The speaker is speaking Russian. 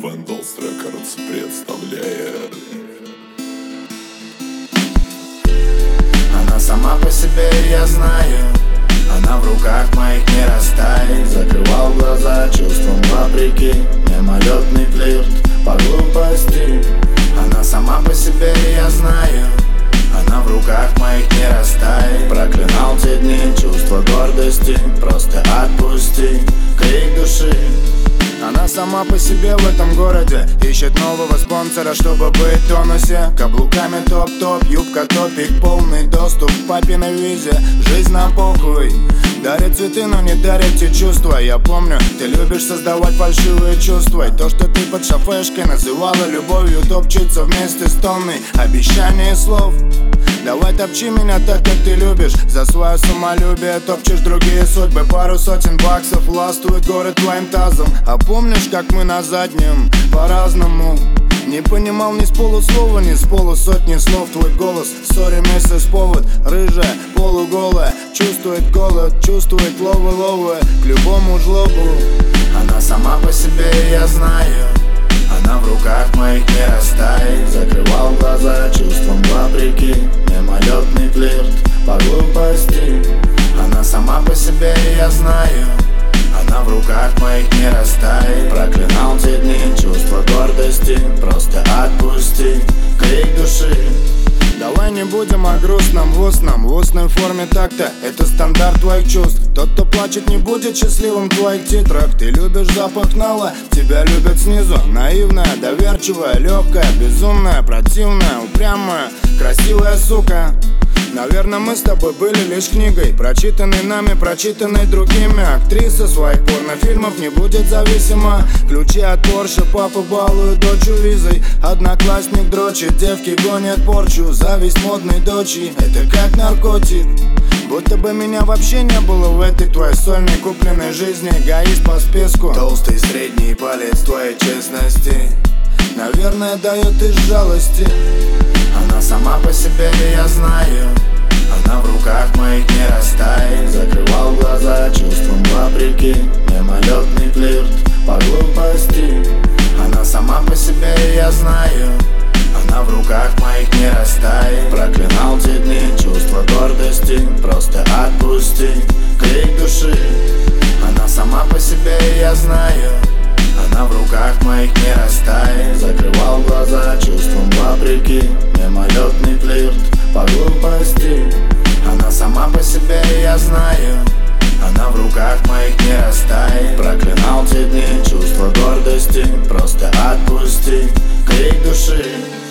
Vandals Records представляет. Она сама по себе, я знаю. Она в руках моих не растает. Закрывал глаза чувством вопреки. Мимолетный флирт по глупости. Она сама по себе, я знаю. Она в руках моих не растает. Проклинал те дни, чувство гордости. Просто отпусти крик души. Она сама по себе в этом городе. Ищет нового спонсора, чтобы быть в тонусе. Каблуками топ-топ, юбка топик. Полный доступ к папиной визе. Жизнь на похуй. Дарит цветы, но не дарит те чувства. Я помню, ты любишь создавать фальшивые чувства. И то, что ты под шофешкой называла любовью, топчется вместе с тонной обещаний слов. Давай топчи меня так, как ты любишь. За свое самолюбие топчешь другие судьбы. Пару сотен баксов властвует город твоим тазом. А помнишь, как мы на заднем по-разному? Не понимал ни с полуслова, ни с полусотни слов. Твой голос, сори, месяц повод. Рыжая, полуголая, чувствует голод, чувствует ловы к любому жлобу. Она сама по себе, я знаю. Она в руках моих не растает. Закрывал глаза чувством вопреки. Мимолетный флирт по глупости. Она сама по себе, я знаю. Она в руках моих не растает. Проклинал те дни, чувство гордости. Просто отпусти крик души. Давай не будем о грустном в устной форме так-то. Это стандарт твоих чувств. Тот, кто плачет, не будет счастливым в твоих титрах. Ты любишь запах нала, тебя любят снизу. Наивная, доверчивая, легкая, безумная, противная, упрямая, красивая сука. Наверное, мы с тобой были лишь книгой, прочитанной нами, прочитанной другими. Актриса своих порнофильмов не будет зависима. Ключи от Порше папа балует дочу визой. Одноклассник дрочит, девки гонят порчу. Зависть модной дочи, это как наркотик. Будто бы меня вообще не было в этой твоей сольной купленной жизни. Эгоист по списку. Толстый средний палец твоей честности, наверное, дает из жалости. Она сама по себе, я знаю. Она в руках моих не растает. Закрывал глаза чувством вопреки. Мимолетный флирт по глупости. Она сама по себе, я знаю. Она в руках моих не растает. Проклинал те дни, чувство гордости. Просто отпусти крик души. Она сама по себе, я знаю. Она в руках моих не растает. Закрывал глаза чувством вопреки. Мимолетный флирт по глупости. Она сама по себе, я знаю. Она в руках моих не растает. Проклинал те дни, чувство гордости. Просто отпусти крик души.